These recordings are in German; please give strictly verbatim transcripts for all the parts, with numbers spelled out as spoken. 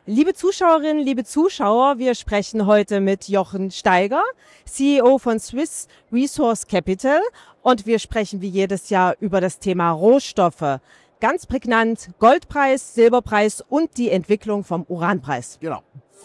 Liebe Zuschauerinnen, liebe Zuschauer, wir sprechen heute mit Jochen Steiger, C E O von Swiss Resource Capital, und wir sprechen wie jedes Jahr über das Thema Rohstoffe. Ganz prägnant Goldpreis, Silberpreis und die Entwicklung vom Uranpreis. Genau.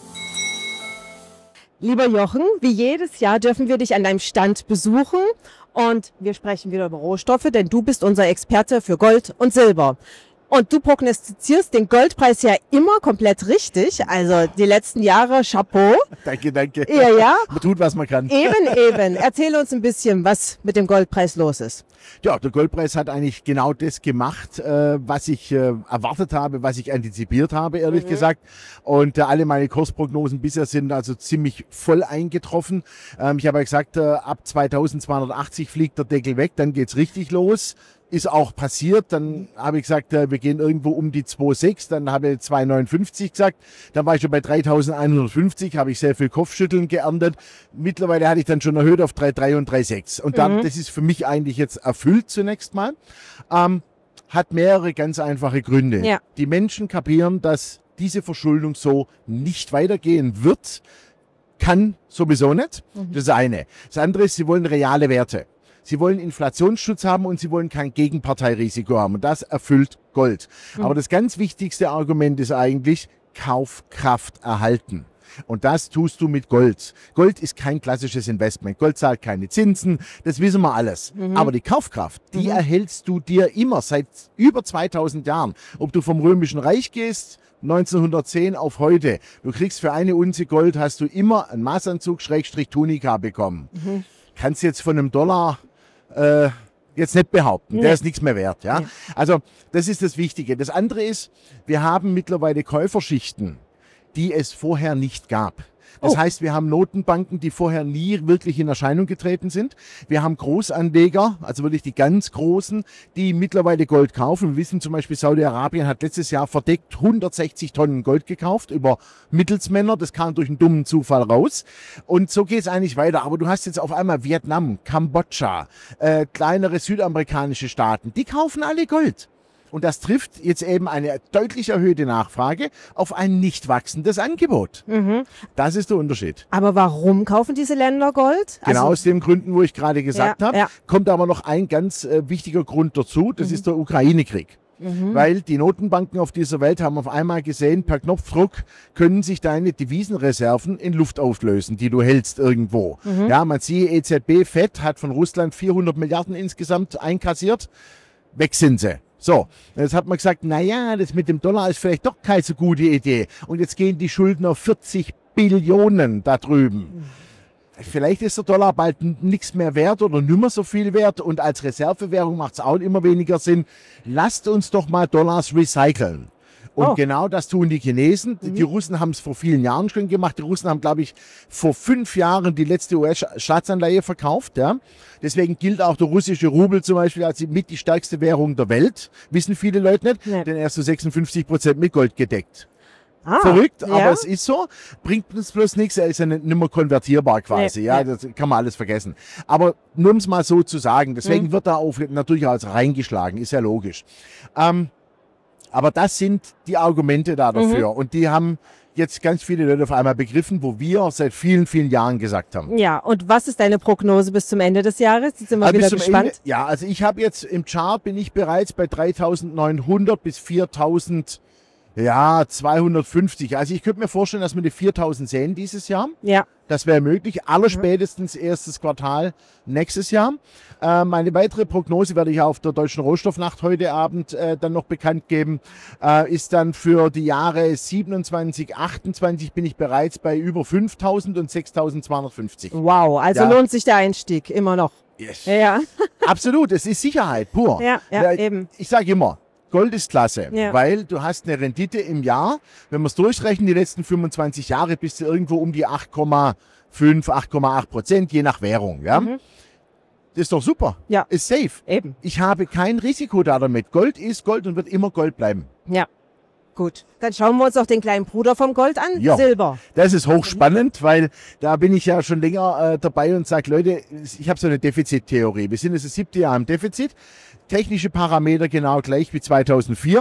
Lieber Jochen, wie jedes Jahr dürfen wir dich an deinem Stand besuchen und wir sprechen wieder über Rohstoffe, denn du bist unser Experte für Gold und Silber. Und du prognostizierst den Goldpreis ja immer komplett richtig. Also die letzten Jahre, Chapeau. Danke, danke. Ja, ja. Man tut, was man kann. Eben, eben. Erzähl uns ein bisschen, was mit dem Goldpreis los ist. Ja, der Goldpreis hat eigentlich genau das gemacht, äh, was ich äh, erwartet habe, was ich antizipiert habe, ehrlich mhm. gesagt. Und äh, alle meine Kursprognosen bisher sind also ziemlich voll eingetroffen. Ähm, ich habe ja gesagt, äh, ab zweitausendzweihundertachtzig fliegt der Deckel weg, dann geht's richtig los. Ist auch passiert, dann habe ich gesagt, wir gehen irgendwo um die zwei Komma sechs, dann habe ich zwei Komma neunundfünfzig gesagt, dann war ich schon bei dreitausendeinhundertfünfzig, habe ich sehr viel Kopfschütteln geerntet. Mittlerweile hatte ich dann schon erhöht auf drei Komma drei und drei Komma sechs. Und dann, mhm. das ist für mich eigentlich jetzt erfüllt zunächst mal. Ähm, hat mehrere ganz einfache Gründe. Ja. Die Menschen kapieren, dass diese Verschuldung so nicht weitergehen wird, kann sowieso nicht. Mhm. Das ist eine. Das andere ist, sie wollen reale Werte. Sie wollen Inflationsschutz haben und sie wollen kein Gegenparteirisiko haben. Und das erfüllt Gold. Mhm. Aber das ganz wichtigste Argument ist eigentlich Kaufkraft erhalten. Und das tust du mit Gold. Gold ist kein klassisches Investment. Gold zahlt keine Zinsen, das wissen wir alles. Mhm. Aber die Kaufkraft, die mhm. erhältst du dir immer seit über zweitausend Jahren. Ob du vom Römischen Reich gehst, neunzehnhundertzehn auf heute. Du kriegst für eine Unze Gold, hast du immer einen Maßanzug, Schrägstrich Tunika bekommen. Mhm. Kannst jetzt von einem Dollar Äh, jetzt nicht behaupten, nee. Der ist nichts mehr wert. Ja? Nee. Also das ist das Wichtige. Das andere ist, wir haben mittlerweile Käuferschichten, die es vorher nicht gab. Das oh. heißt, wir haben Notenbanken, die vorher nie wirklich in Erscheinung getreten sind. Wir haben Großanleger, also wirklich die ganz Großen, die mittlerweile Gold kaufen. Wir wissen zum Beispiel, Saudi-Arabien hat letztes Jahr verdeckt hundertsechzig Tonnen Gold gekauft über Mittelsmänner. Das kam durch einen dummen Zufall raus. Und so geht es eigentlich weiter. Aber du hast jetzt auf einmal Vietnam, Kambodscha, äh, kleinere südamerikanische Staaten. Die kaufen alle Gold. Und das trifft jetzt eben eine deutlich erhöhte Nachfrage auf ein nicht wachsendes Angebot. Mhm. Das ist der Unterschied. Aber warum kaufen diese Länder Gold? Genau also, aus den Gründen, wo ich gerade gesagt ja, habe. Ja. Kommt aber noch ein ganz äh, wichtiger Grund dazu. Das mhm. ist der Ukraine-Krieg. Mhm. Weil die Notenbanken auf dieser Welt haben auf einmal gesehen, per Knopfdruck können sich deine Devisenreserven in Luft auflösen, die du hältst irgendwo. Mhm. Ja, man sieht, E Z B, Fed hat von Russland vierhundert Milliarden insgesamt einkassiert. Weg sind sie. So, jetzt hat man gesagt, na ja, das mit dem Dollar ist vielleicht doch keine so gute Idee. Und jetzt gehen die Schulden auf vierzig Billionen da drüben. Vielleicht ist der Dollar bald nichts mehr wert oder nimmer so viel wert und als Reservewährung macht es auch immer weniger Sinn. Lasst uns doch mal Dollars recyceln. Und oh. genau das tun die Chinesen. Mhm. Die Russen haben es vor vielen Jahren schon gemacht. Die Russen haben, glaube ich, vor fünf Jahren die letzte U S-Staatsanleihe verkauft. Ja. Deswegen gilt auch der russische Rubel zum Beispiel als mit die stärkste Währung der Welt. Wissen viele Leute nicht, nee. denn er ist zu sechsundfünfzig Prozent mit Gold gedeckt. Ah, Verrückt, ja. aber es ist so. Bringt uns bloß nichts, er ist ja nicht, nicht mehr konvertierbar quasi. Nee, ja, nee. Das kann man alles vergessen. Aber nur um es mal so zu sagen, deswegen mhm. wird da auf natürlich auch reingeschlagen, ist ja logisch. Ähm, Aber das sind die Argumente da dafür. Mhm. Und die haben jetzt ganz viele Leute auf einmal begriffen, wo wir seit vielen, vielen Jahren gesagt haben. Ja, und was ist deine Prognose bis zum Ende des Jahres? Jetzt sind wir also wieder gespannt. Ende, ja, also ich habe jetzt im Chart, bin ich bereits bei dreitausendneunhundert bis viertausend, ja, zweihundertfünfzig. Also ich könnte mir vorstellen, dass wir die viertausend sehen dieses Jahr. Ja. Das wäre möglich. Allerspätestens erstes Quartal nächstes Jahr. Äh, meine weitere Prognose werde ich auf der Deutschen Rohstoffnacht heute Abend äh, dann noch bekannt geben. Äh, ist dann für die Jahre siebenundzwanzig, achtundzwanzig bin ich bereits bei über fünftausend und sechstausendzweihundertfünfzig. Wow, also ja. lohnt sich der Einstieg immer noch. Yes. Ja. Absolut, es ist Sicherheit pur. Ja, ja, ja eben. Ich sage immer, Gold ist klasse, ja. weil du hast eine Rendite im Jahr, wenn wir es durchrechnen, die letzten fünfundzwanzig Jahre bist du irgendwo um die acht Komma fünf, acht Komma acht Prozent, je nach Währung. Ja? Mhm. Das ist doch super. Ja. Ist safe. Eben. Ich habe kein Risiko da damit. Gold ist Gold und wird immer Gold bleiben. Ja. Gut, dann schauen wir uns auch den kleinen Bruder vom Gold an, ja, Silber. Das ist hochspannend, weil da bin ich ja schon länger äh, dabei und sage, Leute, ich habe so eine Defizittheorie. Wir sind jetzt das siebte Jahr im Defizit. Technische Parameter genau gleich wie zweitausendvier.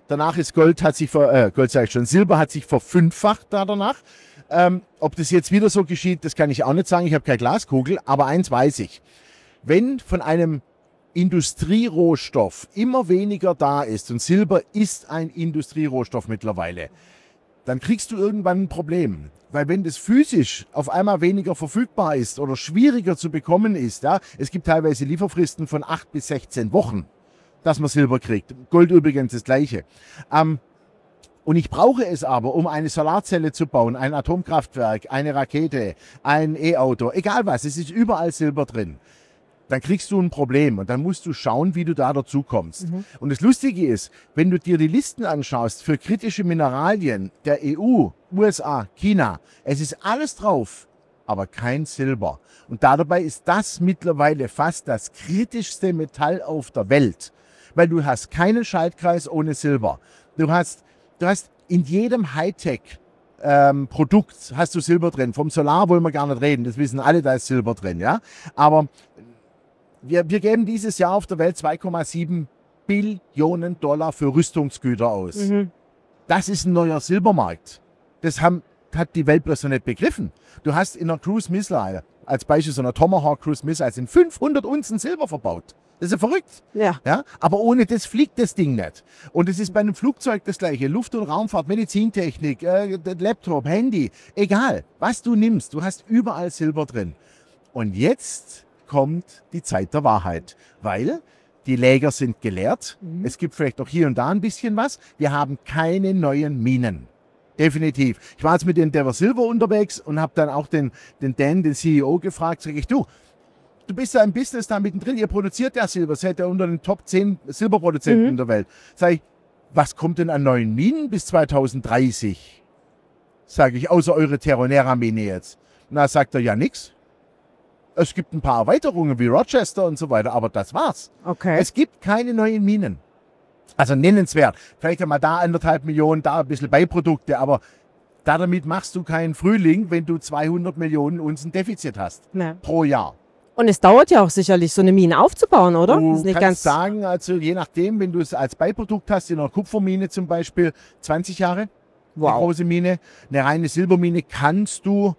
Danach ist Gold, hat sich ver, äh, Gold sage ich schon, Silber hat sich verfünffacht da danach. Ähm, ob das jetzt wieder so geschieht, das kann ich auch nicht sagen. Ich habe keine Glaskugel, aber eins weiß ich. Wenn von einem Industrierohstoff immer weniger da ist, und Silber ist ein Industrierohstoff mittlerweile, dann kriegst du irgendwann ein Problem. Weil wenn das physisch auf einmal weniger verfügbar ist oder schwieriger zu bekommen ist, ja, es gibt teilweise Lieferfristen von acht bis sechzehn Wochen, dass man Silber kriegt. Gold übrigens das Gleiche. Ähm, und ich brauche es aber, um eine Solarzelle zu bauen, ein Atomkraftwerk, eine Rakete, ein E-Auto, egal was, es ist überall Silber drin. Dann kriegst du ein Problem und dann musst du schauen, wie du da dazu kommst. Mhm. Und das Lustige ist, wenn du dir die Listen anschaust für kritische Mineralien der E U, U S A, China, es ist alles drauf, aber kein Silber. Und dabei ist das mittlerweile fast das kritischste Metall auf der Welt, weil du hast keinen Schaltkreis ohne Silber. Du hast, du hast in jedem Hightech ähm, Produkt hast du Silber drin. Vom Solar wollen wir gar nicht reden, das wissen alle, da ist Silber drin, ja. Aber Wir, wir geben dieses Jahr auf der Welt zwei Komma sieben Billionen Dollar für Rüstungsgüter aus. Mhm. Das ist ein neuer Silbermarkt. Das haben, hat die Welt bloß noch nicht begriffen. Du hast in einer Cruise Missile, als Beispiel so einer Tomahawk Cruise Missile, sind fünfhundert Unzen Silber verbaut. Das ist ja verrückt. Ja. Ja. Aber ohne das fliegt das Ding nicht. Und es ist bei einem Flugzeug das Gleiche. Luft- und Raumfahrt, Medizintechnik, äh, Laptop, Handy, egal. Was du nimmst, du hast überall Silber drin. Und jetzt kommt die Zeit der Wahrheit, weil die Läger sind geleert. Mhm. Es gibt vielleicht auch hier und da ein bisschen was. Wir haben keine neuen Minen. Definitiv. Ich war jetzt mit den Endeavour Silver unterwegs und habe dann auch den, den Dan, den C E O, gefragt. Sag ich, du, du bist ja im Business da mittendrin, ihr produziert ja Silber, seid ja unter den Top zehn Silberproduzenten mhm. in der Welt. Sag ich, was kommt denn an neuen Minen bis zweitausenddreißig? Sage ich, außer eure Terronera-Mine jetzt. Na, sagt er, ja nix. Es gibt ein paar Erweiterungen wie Rochester und so weiter, aber das war's. Okay. Es gibt keine neuen Minen. Also nennenswert. Vielleicht einmal da anderthalb Millionen, da ein bisschen Beiprodukte, aber damit machst du keinen Frühling, wenn du zweihundert Millionen Unzen Defizit hast. Nee. Pro Jahr. Und es dauert ja auch sicherlich, so eine Mine aufzubauen, oder? Du das ist nicht kannst ganz sagen, also je nachdem, wenn du es als Beiprodukt hast, in einer Kupfermine zum Beispiel, zwanzig Jahre, wow. Eine große Mine. Eine reine Silbermine kannst du,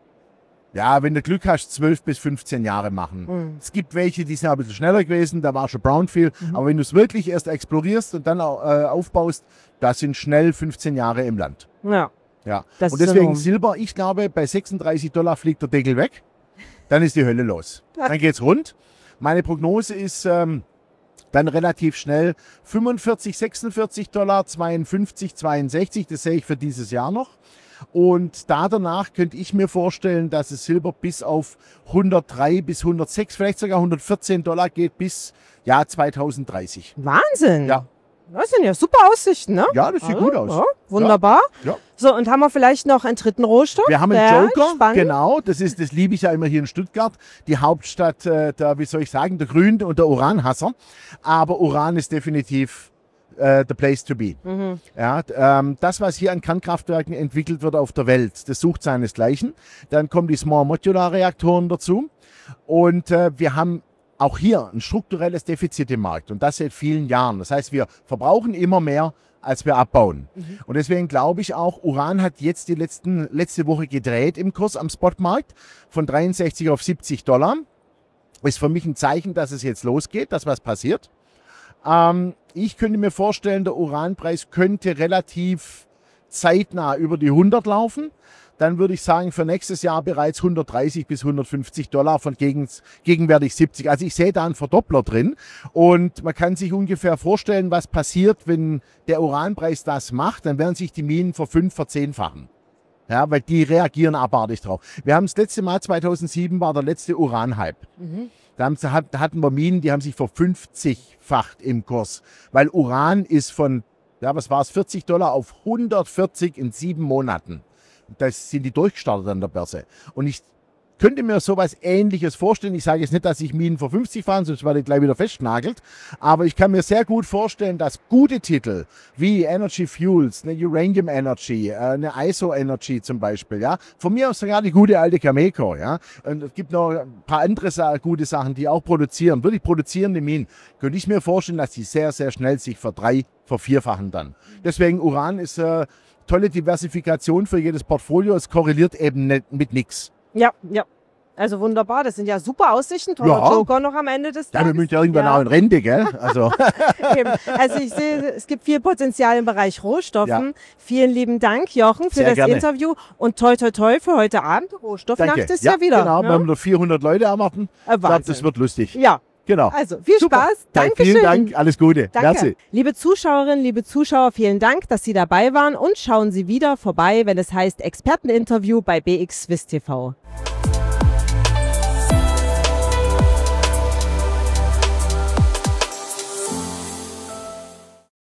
ja, wenn du Glück hast, zwölf bis fünfzehn Jahre machen. Mhm. Es gibt welche, die sind ein bisschen schneller gewesen, da war schon Brownfield. Mhm. Aber wenn du es wirklich erst explorierst und dann äh, aufbaust, da sind schnell fünfzehn Jahre im Land. Ja. Ja. Und deswegen Silber, ich glaube, bei sechsunddreißig Dollar fliegt der Deckel weg. Dann ist die Hölle los. Dann geht's rund. Meine Prognose ist ähm, dann relativ schnell fünfundvierzig, sechsundvierzig Dollar, zweiundfünfzig, zweiundsechzig. Das sehe ich für dieses Jahr noch. Und da danach könnte ich mir vorstellen, dass es Silber bis auf hundertdrei bis hundertsechs, vielleicht sogar hundertvierzehn Dollar geht bis Jahr zweitausenddreißig. Wahnsinn! Ja. Das sind ja super Aussichten, ne? Ja, das sieht also, gut aus. Ja, wunderbar. Ja. Ja. So, und haben wir vielleicht noch einen dritten Rohstoff? Wir haben einen Joker, spannend. Genau. Das ist, das liebe ich ja immer hier in Stuttgart. Die Hauptstadt äh, der, wie soll ich sagen, der Grün- und der Uranhasser. Aber Uran ist definitiv äh, the place to be. Mhm. Ja, ähm, das, was hier an Kernkraftwerken entwickelt wird auf der Welt, das sucht seinesgleichen. Dann kommen die Small Modular Reaktoren dazu. Und äh, wir haben auch hier ein strukturelles Defizit im Markt und das seit vielen Jahren. Das heißt, wir verbrauchen immer mehr, als wir abbauen. Mhm. Und deswegen glaube ich auch, Uran hat jetzt die letzten, letzte Woche gedreht im Kurs am Spotmarkt von dreiundsechzig auf siebzig Dollar. Ist für mich ein Zeichen, dass es jetzt losgeht, dass was passiert. Ähm, ich könnte mir vorstellen, der Uranpreis könnte relativ zeitnah über die hundert laufen. Dann würde ich sagen, für nächstes Jahr bereits hundertdreißig bis hundertfünfzig Dollar von gegen, gegenwärtig siebzig. Also ich sehe da einen Verdoppler drin und man kann sich ungefähr vorstellen, was passiert, wenn der Uranpreis das macht. Dann werden sich die Minen verfünf, verzehnfachen. Ja, weil die reagieren abartig drauf. Wir haben das letzte Mal, zweitausendsieben war der letzte Uran-Hype. Mhm. Da, haben, da hatten wir Minen, die haben sich verfünfzigfacht im Kurs. Weil Uran ist von, ja, was war es, vierzig Dollar auf hundertvierzig in sieben Monaten. Da sind die durchgestartet an der Börse. Und ich könnte mir sowas Ähnliches vorstellen. Ich sage jetzt nicht, dass ich Minen für fünfzig fahren, sonst werde ich gleich wieder festgenagelt. Aber ich kann mir sehr gut vorstellen, dass gute Titel wie Energy Fuels, eine Uranium Energy, eine I S O Energy zum Beispiel, ja, von mir aus sogar die gute alte Cameco, ja. Und es gibt noch ein paar andere gute Sachen, die auch produzieren, wirklich produzierende Minen. Könnte ich mir vorstellen, dass die sehr, sehr schnell sich verdrei, vervierfachen dann. Deswegen Uran ist eine tolle Diversifikation für jedes Portfolio. Es korreliert eben nicht mit nichts. Ja, ja. Also wunderbar, das sind ja super Aussichten. Toller Ja. Joker noch am Ende des Tages. Ja, wir müssen ja irgendwann Ja. auch in Rente, gell? Also. Eben. Also ich sehe, es gibt viel Potenzial im Bereich Rohstoffen. Ja. Vielen lieben Dank, Jochen, für Sehr das gerne. Interview und toi toi toi für heute Abend. Rohstoffnacht Danke. ist ja, wieder. Genau, ne? wir haben noch vierhundert Leute erwarten. Äh, Ich glaube, Wahnsinn. das wird lustig. Ja, Genau. also viel Super. Spaß. Dann Dankeschön. Vielen Dank, alles Gute. Danke. Merci. Liebe Zuschauerinnen, liebe Zuschauer, vielen Dank, dass Sie dabei waren und schauen Sie wieder vorbei, wenn es heißt Experteninterview bei B X Swiss T V.